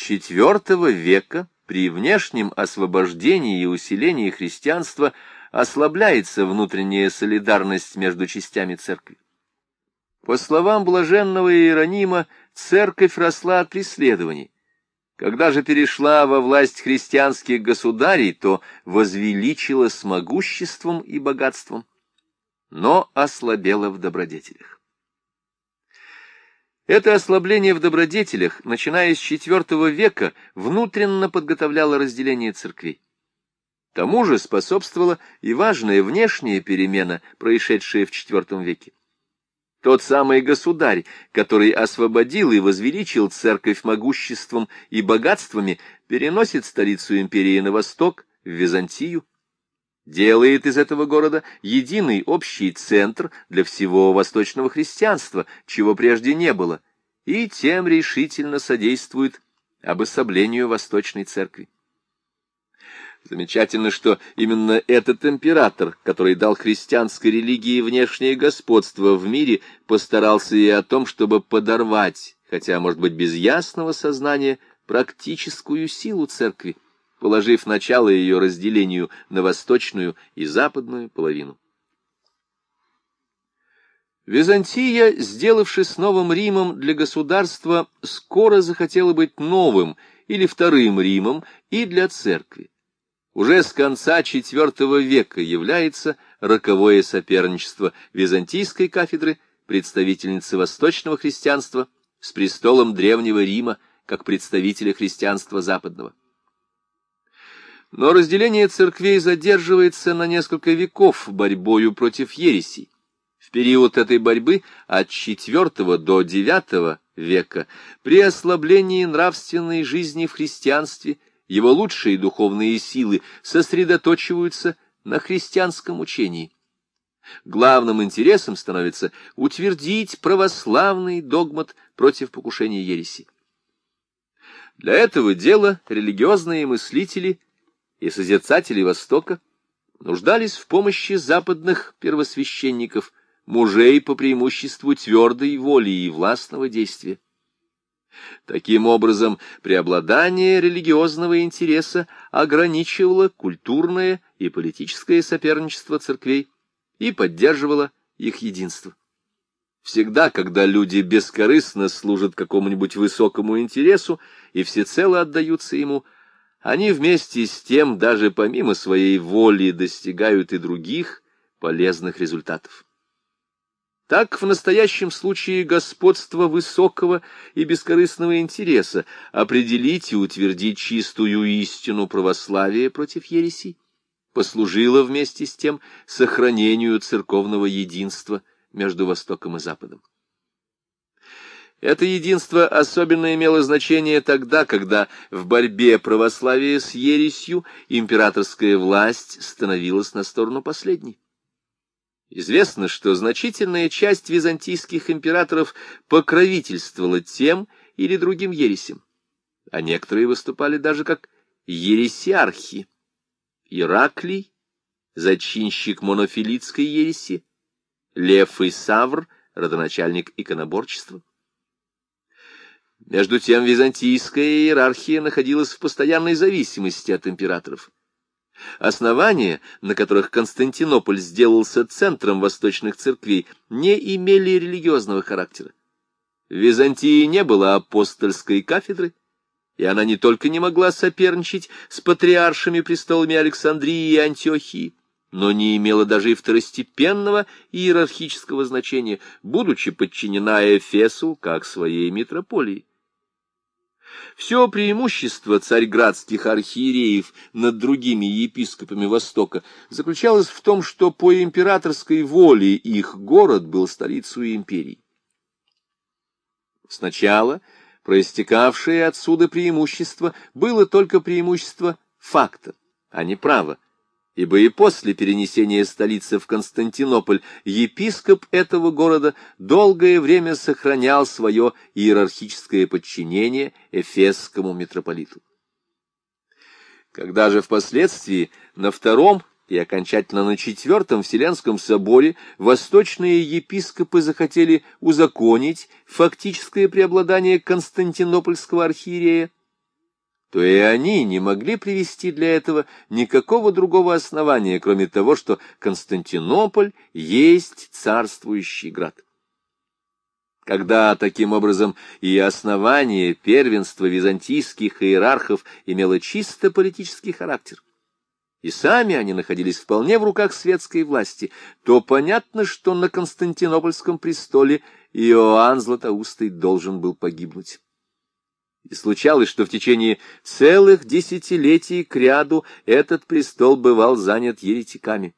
IV века при внешнем освобождении и усилении христианства ослабляется внутренняя солидарность между частями церкви. По словам блаженного Иеронима, церковь росла от преследований. Когда же перешла во власть христианских государей, то возвеличилась могуществом и богатством, но ослабела в добродетелях. Это ослабление в добродетелях, начиная с IV века, внутренно подготовляло разделение церквей. Тому же способствовала и важная внешняя перемена, происшедшая в IV веке. Тот самый государь, который освободил и возвеличил церковь могуществом и богатствами, переносит столицу империи на восток, в Византию, делает из этого города единый общий центр для всего восточного христианства, чего прежде не было, и тем решительно содействует обособлению Восточной Церкви. Замечательно, что именно этот император, который дал христианской религии внешнее господство в мире, постарался и о том, чтобы подорвать, хотя, может быть, без ясного сознания, практическую силу церкви, положив начало ее разделению на восточную и западную половину. Византия, сделавшись новым Римом для государства, скоро захотела быть новым или вторым Римом и для церкви. Уже с конца IV века является роковое соперничество византийской кафедры, представительницы восточного христианства, с престолом Древнего Рима, как представителя христианства западного. Но разделение церквей задерживается на несколько веков борьбою против ересей. В период этой борьбы от IV до IX века при ослаблении нравственной жизни в христианстве его лучшие духовные силы сосредоточиваются на христианском учении. Главным интересом становится утвердить православный догмат против покушения ереси. Для этого дела религиозные мыслители и созерцатели Востока нуждались в помощи западных первосвященников, мужей по преимуществу твердой воли и властного действия. Таким образом, преобладание религиозного интереса ограничивало культурное и политическое соперничество церквей и поддерживало их единство. Всегда, когда люди бескорыстно служат какому-нибудь высокому интересу и всецело отдаются ему, они вместе с тем, даже помимо своей воли, достигают и других полезных результатов. Так, в настоящем случае господство высокого и бескорыстного интереса определить и утвердить чистую истину православия против ересей послужило вместе с тем сохранению церковного единства между Востоком и Западом. Это единство особенно имело значение тогда, когда в борьбе православия с ересью императорская власть становилась на сторону последней. Известно, что значительная часть византийских императоров покровительствовала тем или другим ересям, а некоторые выступали даже как ересиархи. Ираклий, зачинщик монофилитской ереси, Лев и Савр, родоначальник иконоборчества. Между тем византийская иерархия находилась в постоянной зависимости от императоров. Основания, на которых Константинополь сделался центром восточных церквей, не имели религиозного характера. В Византии не было апостольской кафедры, и она не только не могла соперничать с патриаршими престолами Александрии и Антиохии, но не имела даже и второстепенного иерархического значения, будучи подчинена Эфесу как своей митрополии. Все преимущество царьградских архиереев над другими епископами Востока заключалось в том, что по императорской воле их город был столицей империи. Сначала проистекавшее отсюда преимущество было только преимущество факта, а не права, ибо и после перенесения столицы в Константинополь епископ этого города долгое время сохранял свое иерархическое подчинение эфесскому митрополиту. Когда же впоследствии на Втором и окончательно на Четвертом Вселенском соборе восточные епископы захотели узаконить фактическое преобладание константинопольского архиерея, то и они не могли привести для этого никакого другого основания, кроме того, что Константинополь есть царствующий град. Когда, таким образом, и основание первенства византийских иерархов имело чисто политический характер, и сами они находились вполне в руках светской власти, то понятно, что на Константинопольском престоле Иоанн Златоустый должен был погибнуть. И случалось, что в течение целых десятилетий кряду этот престол бывал занят еретиками.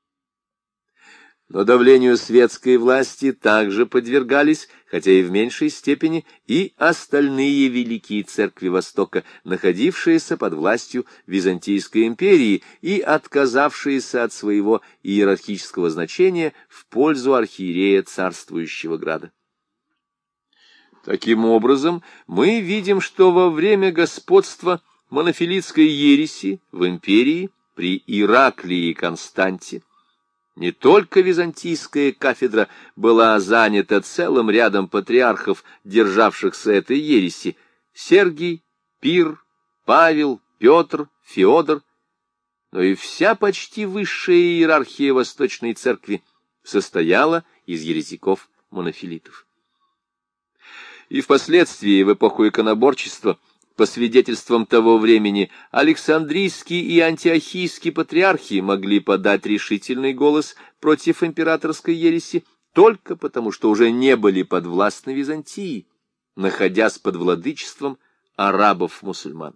Но давлению светской власти также подвергались, хотя и в меньшей степени, и остальные великие церкви Востока, находившиеся под властью Византийской империи и отказавшиеся от своего иерархического значения в пользу архиерея царствующего града. Таким образом, мы видим, что во время господства монофилитской ереси в империи при Ираклии и Константе не только византийская кафедра была занята целым рядом патриархов, державшихся этой ереси — Сергий, Пир, Павел, Петр, Феодор, но и вся почти высшая иерархия Восточной Церкви состояла из еретиков-монофилитов. И впоследствии, в эпоху иконоборчества, по свидетельствам того времени, Александрийский и Антиохийский патриархи могли подать решительный голос против императорской ереси только потому, что уже не были подвластны Византии, находясь под владычеством арабов-мусульман.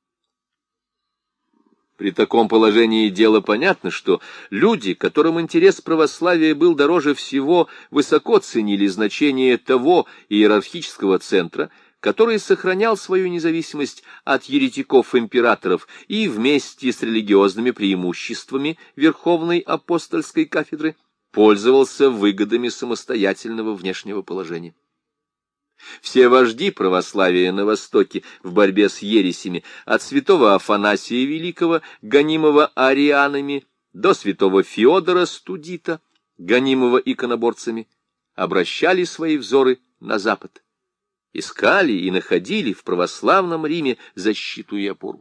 При таком положении дела понятно, что люди, которым интерес православия был дороже всего, высоко ценили значение того иерархического центра, который сохранял свою независимость от еретиков-императоров и вместе с религиозными преимуществами Верховной апостольской кафедры пользовался выгодами самостоятельного внешнего положения. Все вожди православия на Востоке в борьбе с ересями, от святого Афанасия Великого, гонимого арианами, до святого Феодора Студита, гонимого иконоборцами, обращали свои взоры на Запад, искали и находили в православном Риме защиту и опору.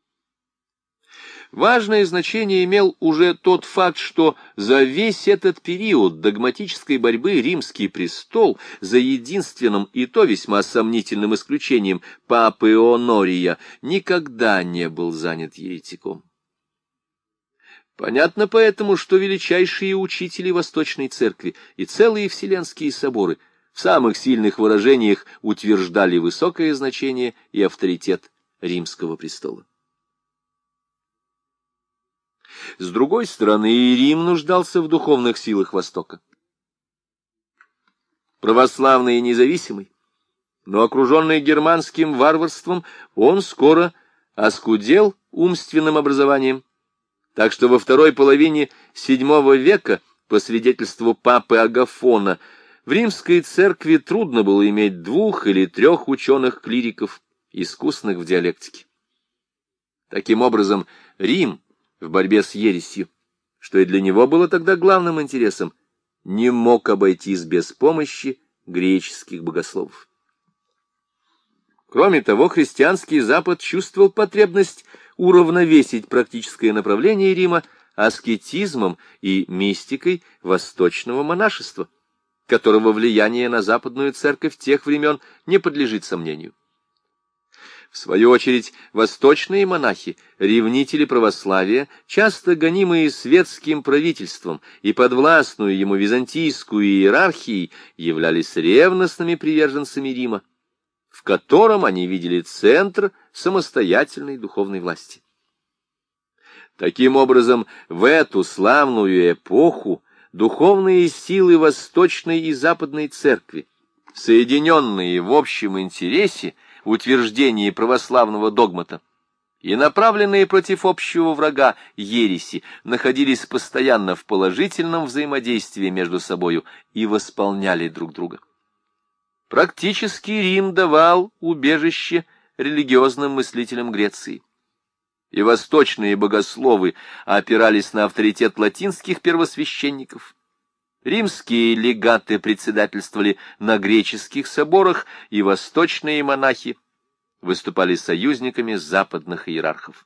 Важное значение имел уже тот факт, что за весь этот период догматической борьбы Римский престол, за единственным и то весьма сомнительным исключением папы Онория, никогда не был занят еретиком. Понятно поэтому, что величайшие учители Восточной Церкви и целые вселенские соборы в самых сильных выражениях утверждали высокое значение и авторитет Римского престола. С другой стороны, и Рим нуждался в духовных силах Востока. Православный и независимый, но окруженный германским варварством, он скоро оскудел умственным образованием, так что во второй половине VII века, по свидетельству папы Агафона, в римской церкви трудно было иметь 2 или 3 ученых-клириков, искусных в диалектике. Таким образом, Рим в борьбе с ересью, что и для него было тогда главным интересом, не мог обойтись без помощи греческих богословов. Кроме того, христианский Запад чувствовал потребность уравновесить практическое направление Рима аскетизмом и мистикой восточного монашества, которого влияние на западную церковь тех времен не подлежит сомнению. В свою очередь, восточные монахи, ревнители православия, часто гонимые светским правительством и подвластную ему византийскую иерархией, являлись ревностными приверженцами Рима, в котором они видели центр самостоятельной духовной власти. Таким образом, в эту славную эпоху духовные силы Восточной и Западной Церкви, соединенные в общем интересе, утверждении православного догмата и направленные против общего врага ереси, находились постоянно в положительном взаимодействии между собою и восполняли друг друга. Практически Рим давал убежище религиозным мыслителям Греции, и восточные богословы опирались на авторитет латинских первосвященников. Римские легаты председательствовали на греческих соборах, и восточные монахи выступали союзниками западных иерархов.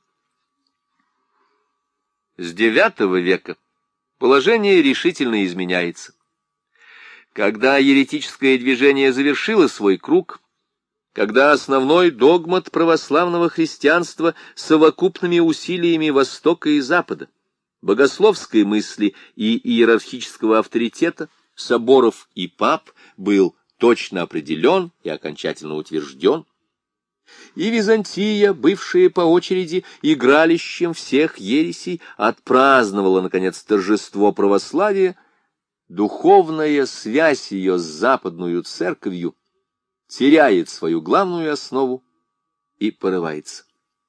С IX века положение решительно изменяется. Когда еретическое движение завершило свой круг, когда основной догмат православного христианства совокупными усилиями Востока и Запада, богословской мысли и иерархического авторитета, соборов и пап был точно определен и окончательно утвержден, и Византия, бывшая по очереди игралищем всех ересей, отпраздновала, наконец, торжество православия, духовная связь ее с западную церковью теряет свою главную основу и порывается.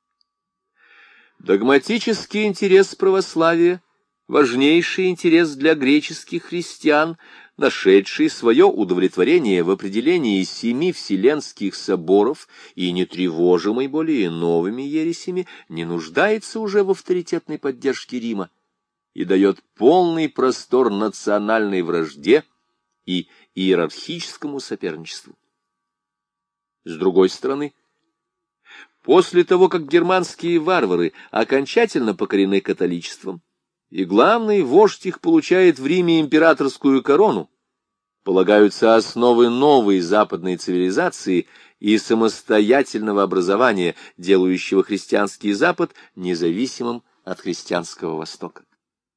Догматический интерес православия, важнейший интерес для греческих христиан, нашедший свое удовлетворение в определении 7 вселенских соборов и не тревожимый более новыми ересями, не нуждается уже в авторитетной поддержке Рима и дает полный простор национальной вражде и иерархическому соперничеству. С другой стороны, после того, как германские варвары окончательно покорены католичеством, и главный вождь их получает в Риме императорскую корону, полагаются основы новой западной цивилизации и самостоятельного образования, делающего христианский Запад независимым от христианского Востока.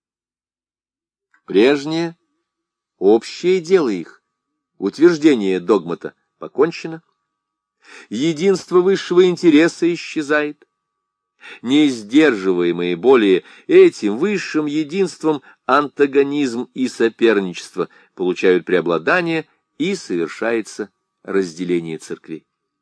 Прежнее, общее дело их, утверждение догмата, покончено, единство высшего интереса исчезает, не сдерживаемые более этим высшим единством антагонизм и соперничество получают преобладание, и совершается разделение церквей.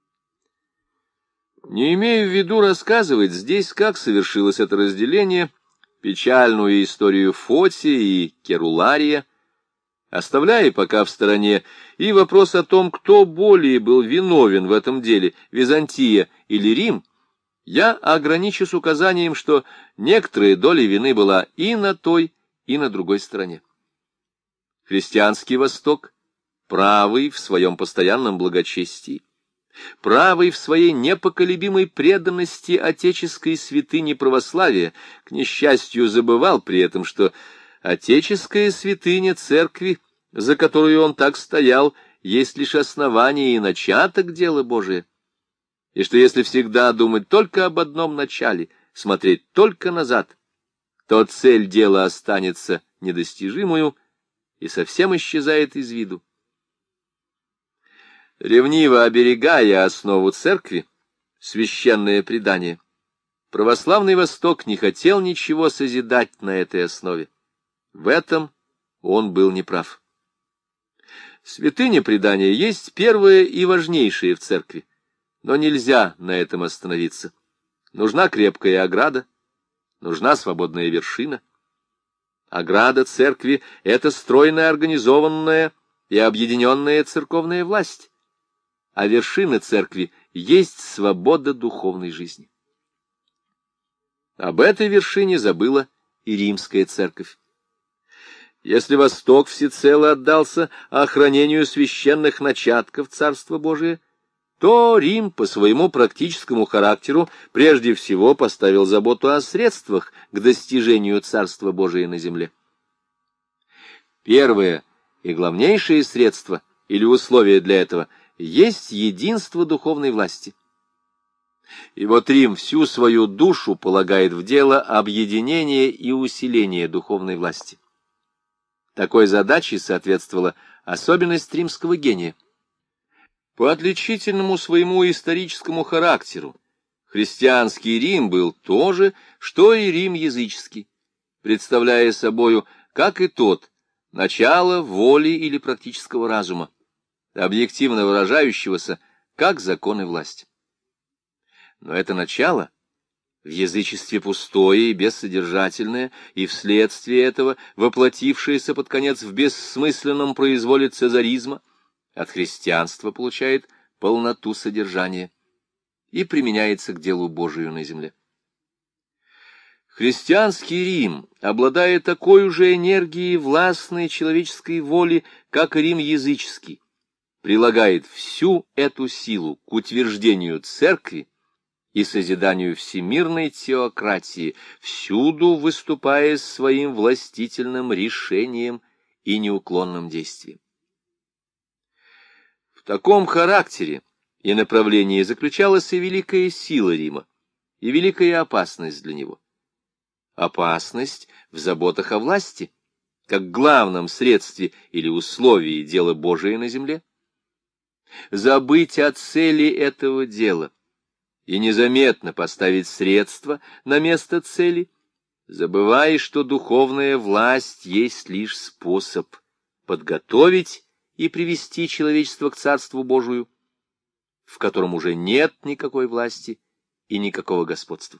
Не имею в виду рассказывать здесь, как совершилось это разделение, печальную историю Фотия и Керулария, оставляя пока в стороне и вопрос о том, кто более был виновен в этом деле, Византия или Рим, я ограничусь указанием, что некоторая доля вины была и на той, и на другой стороне. Христианский Восток, правый в своем постоянном благочестии, правый в своей непоколебимой преданности отеческой святыне православия, к несчастью, забывал при этом, что отеческая святыня церкви, за которую он так стоял, есть лишь основание и начаток дела Божия, и что если всегда думать только об одном начале, смотреть только назад, то цель дела останется недостижимую и совсем исчезает из виду. Ревниво оберегая основу церкви, священное предание, православный Восток не хотел ничего созидать на этой основе. В этом он был неправ. Святыня предания есть первое и важнейшее в церкви, но нельзя на этом остановиться. Нужна крепкая ограда, нужна свободная вершина. Ограда церкви — это стройная, организованная и объединенная церковная власть, а вершина церкви есть свобода духовной жизни. Об этой вершине забыла и римская церковь. Если Восток всецело отдался охранению священных начатков Царства Божия, то Рим по своему практическому характеру прежде всего поставил заботу о средствах к достижению Царства Божия на земле. Первое и главнейшее средство или условие для этого есть единство духовной власти. И вот Рим всю свою душу полагает в дело объединения и усиления духовной власти. Такой задаче соответствовала особенность римского гения. По отличительному своему историческому характеру христианский Рим был то же, что и Рим языческий, представляя собою, как и тот, начало воли или практического разума, объективно выражающегося как закон и власть. Но это начало в язычестве пустое и бессодержательное, и вследствие этого воплотившееся под конец в бессмысленном произволе цезаризма, от христианства получает полноту содержания и применяется к делу Божию на земле. Христианский Рим, обладая такой же энергией властной человеческой воли, как и Рим языческий, прилагает всю эту силу к утверждению церкви и созиданию всемирной теократии, всюду выступая своим властительным решением и неуклонным действием. В таком характере и направлении заключалась и великая сила Рима, и великая опасность для него. Опасность в заботах о власти, как главном средстве или условии дела Божия на земле. Забыть о цели этого дела и незаметно поставить средства на место цели, забывая, что духовная власть есть лишь способ подготовить и привести человечество к Царству Божию, в котором уже нет никакой власти и никакого господства.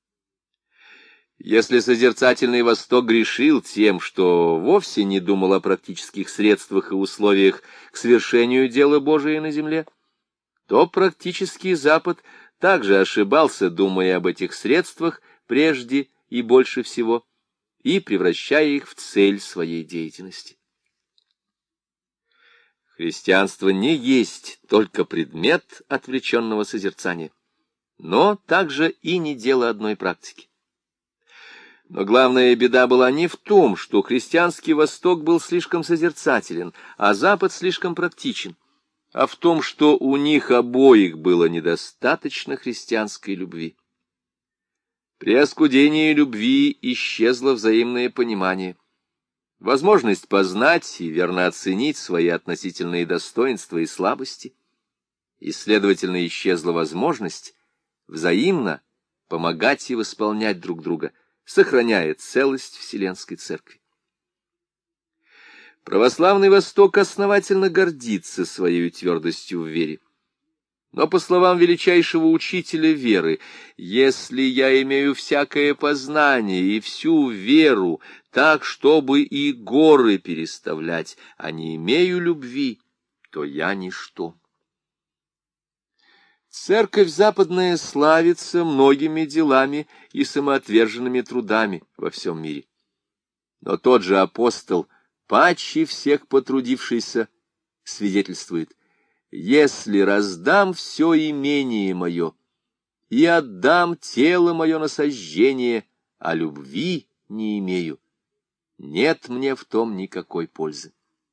Если созерцательный Восток грешил тем, что вовсе не думал о практических средствах и условиях к свершению дела Божия на земле, то практический Запад также ошибался, думая об этих средствах прежде и больше всего, и превращая их в цель своей деятельности. Христианство не есть только предмет отвлеченного созерцания, но также и не дело одной практики. Но главная беда была не в том, что христианский Восток был слишком созерцателен, а Запад слишком практичен, а в том, что у них обоих было недостаточно христианской любви. При оскудении любви исчезло взаимное понимание, возможность познать и верно оценить свои относительные достоинства и слабости, и, следовательно, исчезла возможность взаимно помогать и восполнять друг друга, сохраняя целость Вселенской Церкви. Православный Восток основательно гордится своей твердостью в вере. Но, по словам величайшего учителя веры, если я имею всякое познание и всю веру, так, чтобы и горы переставлять, а не имею любви, то я ничто. Церковь западная славится многими делами и самоотверженными трудами во всем мире. Но тот же апостол, паче всех потрудившийся, свидетельствует: «Если раздам все имение мое и отдам тело мое на сожжение, а любви не имею, нет мне в том никакой пользы».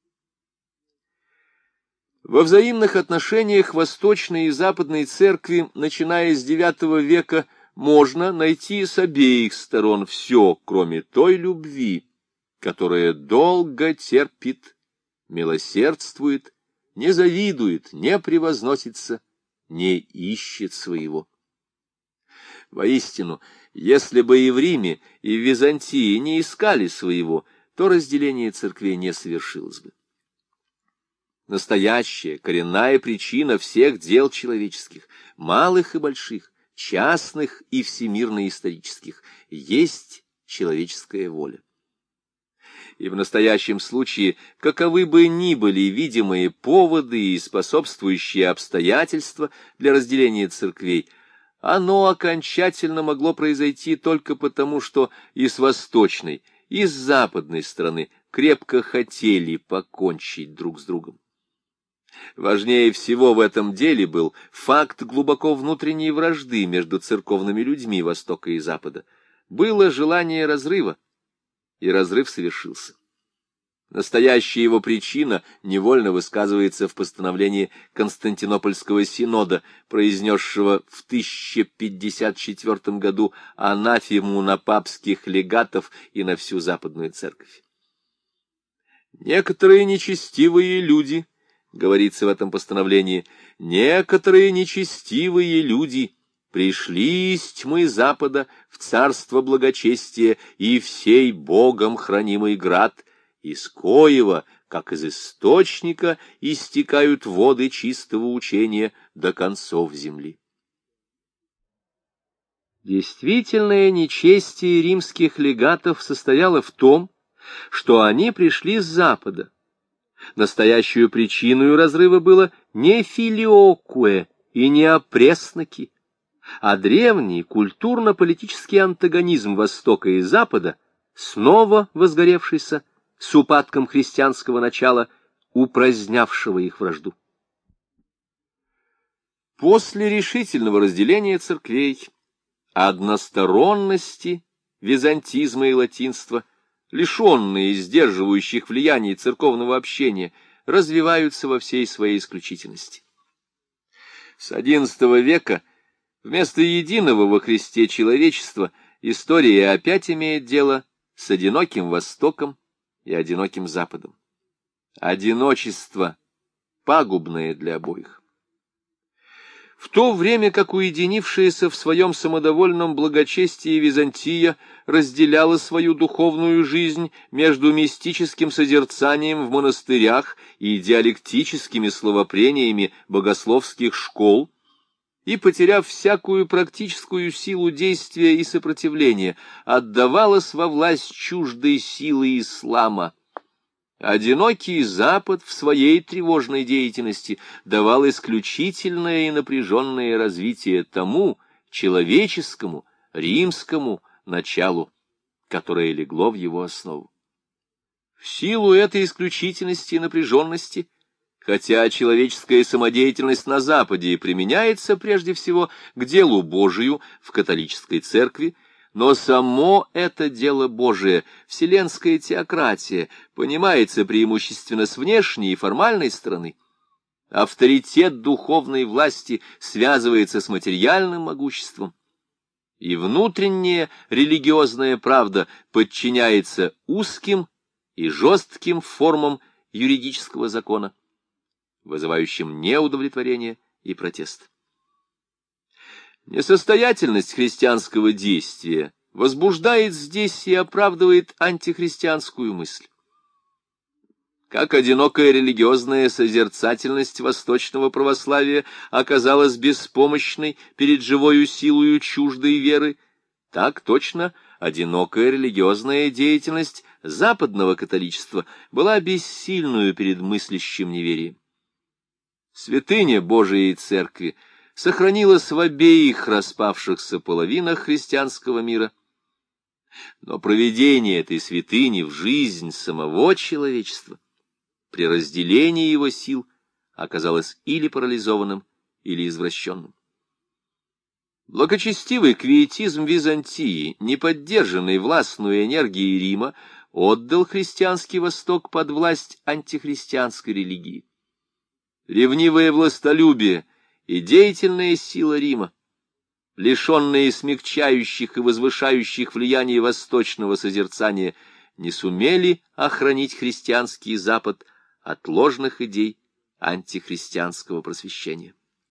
Во взаимных отношениях Восточной и Западной Церкви, начиная с IX века, можно найти с обеих сторон все, кроме той любви, которая долго терпит, милосердствует, не завидует, не превозносится, не ищет своего. Воистину, если бы и в Риме, и в Византии не искали своего, то разделение церквей не совершилось бы. Настоящая, коренная причина всех дел человеческих, малых и больших, частных и всемирно-исторических, есть человеческая воля. И в настоящем случае, каковы бы ни были видимые поводы и способствующие обстоятельства для разделения церквей, оно окончательно могло произойти только потому, что и с восточной, и с западной стороны крепко хотели покончить друг с другом. Важнее всего в этом деле был факт глубоко внутренней вражды между церковными людьми Востока и Запада. Было желание разрыва, и разрыв совершился. Настоящая его причина невольно высказывается в постановлении Константинопольского синода, произнесшего в 1054 году анафему на папских легатов и на всю Западную Церковь. «Некоторые нечестивые люди, — говорится в этом постановлении, — некоторые нечестивые люди пришли из тьмы Запада в царство благочестия и в сей Богом хранимый град, из коего, как из источника, истекают воды чистого учения до концов земли». Действительное нечестие римских легатов состояло в том, что они пришли с Запада. Настоящую причиной разрыва было не филиокуэ и не опресноки, а древний культурно-политический антагонизм Востока и Запада, снова возгоревшийся с упадком христианского начала, упразднявшего их вражду. После решительного разделения церквей, односторонности византизма и латинства, лишенные сдерживающих влияний церковного общения, развиваются во всей своей исключительности. С XI века вместо единого во Христе человечества история опять имеет дело с одиноким Востоком и одиноким Западом. Одиночество пагубное для обоих. В то время как уединившаяся в своем самодовольном благочестии Византия разделяла свою духовную жизнь между мистическим созерцанием в монастырях и диалектическими словопрениями богословских школ, и, потеряв всякую практическую силу действия и сопротивления, отдавалась во власть чуждой силы ислама, одинокий Запад в своей тревожной деятельности давал исключительное и напряженное развитие тому человеческому, римскому началу, которое легло в его основу. В силу этой исключительности и напряженности, хотя человеческая самодеятельность на Западе применяется прежде всего к делу Божию в католической церкви, но само это дело Божие, вселенская теократия, понимается преимущественно с внешней и формальной стороны. Авторитет духовной власти связывается с материальным могуществом, и внутренняя религиозная правда подчиняется узким и жестким формам юридического закона, вызывающим неудовлетворение и протест. Несостоятельность христианского действия возбуждает здесь и оправдывает антихристианскую мысль. Как одинокая религиозная созерцательность восточного православия оказалась беспомощной перед живою силою чуждой веры, так точно одинокая религиозная деятельность западного католичества была бессильную перед мыслящим неверием. Святыня Божией Церкви сохранилась в обеих распавшихся половинах христианского мира, но проведение этой святыни в жизнь самого человечества при разделении его сил оказалось или парализованным, или извращенным. Благочестивый квиетизм Византии, не поддержанный властной энергией Рима, отдал христианский Восток под власть антихристианской религии. Ревнивое властолюбие и деятельная сила Рима, лишенные смягчающих и возвышающих влияний восточного созерцания, не сумели охранить христианский Запад от ложных идей антихристианского просвещения.